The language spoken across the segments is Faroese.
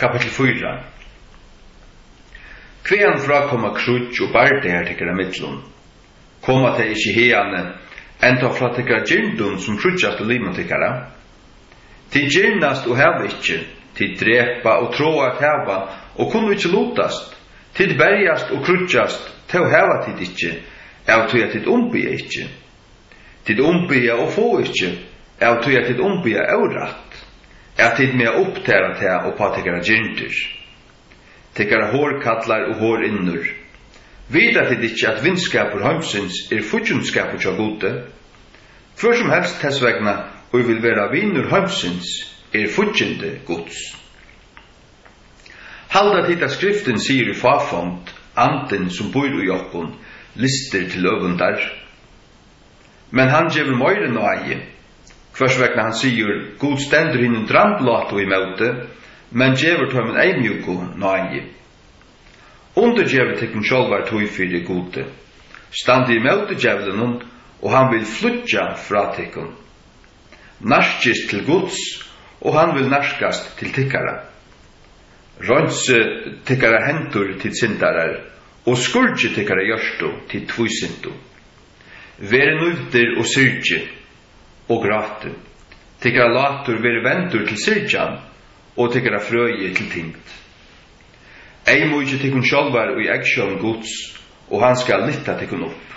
Kapitel 4. Kvean frakoma krutj og barde her tikkara mittlun. Koma til ikkje heane, enda fra tikkara gyrdun som krutjast og liman tikkara. Tid gyrnast og heva ikkje, tid drepa og tråa at heva, og kunne ikkje lotast. Tid berjast og krutjast, til heva tid ikkje, av tog at tid ombya ikkje. Tid ombya og få ikkje, av tog at tid ombya auratt. At tid med opptæra til og på tikkara gyrndur. Tikkara hårkallar og hår innur. Vida tid ikkje at vindskapur heimsins futjunskapur tja gode. Før som helst tess vegna og vil vera vinur heimsins futjende gods. Halda tid at skriften sier i fafond, anden som bor i jokkon, lister til øvundar. Men han gjever møyre nøye. Hvers vegna han sier, God stendur hinn drandlåt og i møte, men gjever tømmen eimjuko nøye. Undergjever tikkun sjálvar tøy fyrir gode. Standi i møte djevelen, og han vil flutja fra tikkun. Narskist til gods, og han vil narskast til tikkara. Rønse tikkara hentur til syndarar, og skurge tikkara gjørstu til tvuisintu. Vere nøyder og syrge, og grate. Tikkara latur vere vendur til syrjan, og tikkara frøye til tingt. Ei må ikkje tikkun sjálvar og i eggsjån gods, og han skal lytta tikkun opp.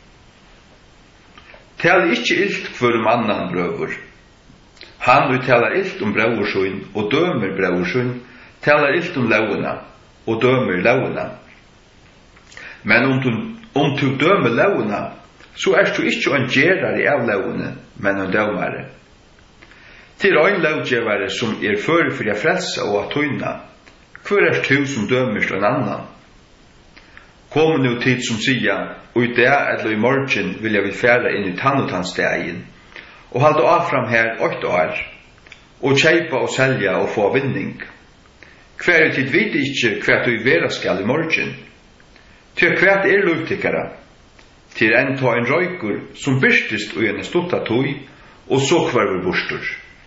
Tal ikkje ilt hver annan brøver. Han uttalar ilt brauersjøyn, og dømer brauersjøyn, talar ilt launa, og dømer launa. Men om du dømer launa, så du ikkje en gjerare av laune, men en dømare. Til ein lovgjevare som føre for å frelsa og å tøyna, hver du som dømest en annan? Kom nu tid som sier, og i det eller i morgen vil jeg vil fære inn i tannutannstegen, og halde av fram her 8 år, og kjeipa og selja og få vinning. Hver tid vet ikkje hva du vera skal i morgen. Til hva lovtikkara, til en ta en røykur som byrstist og en stutta tøy, og så kvarver bostur.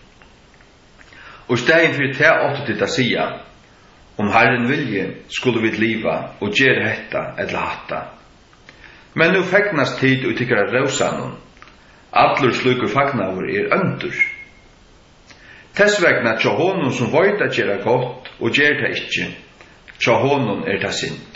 Og stegen fyrir te åtte til å sia, om Herren vilje skulle vi liva og gjere hetta eller hatta. Men nu fegnast tid og tykkara rausanum. Allur slukur fagnavur öndur. Tess vegna tja honum som veit at gjera gott og gjer det ikkje, tja honum ta synd.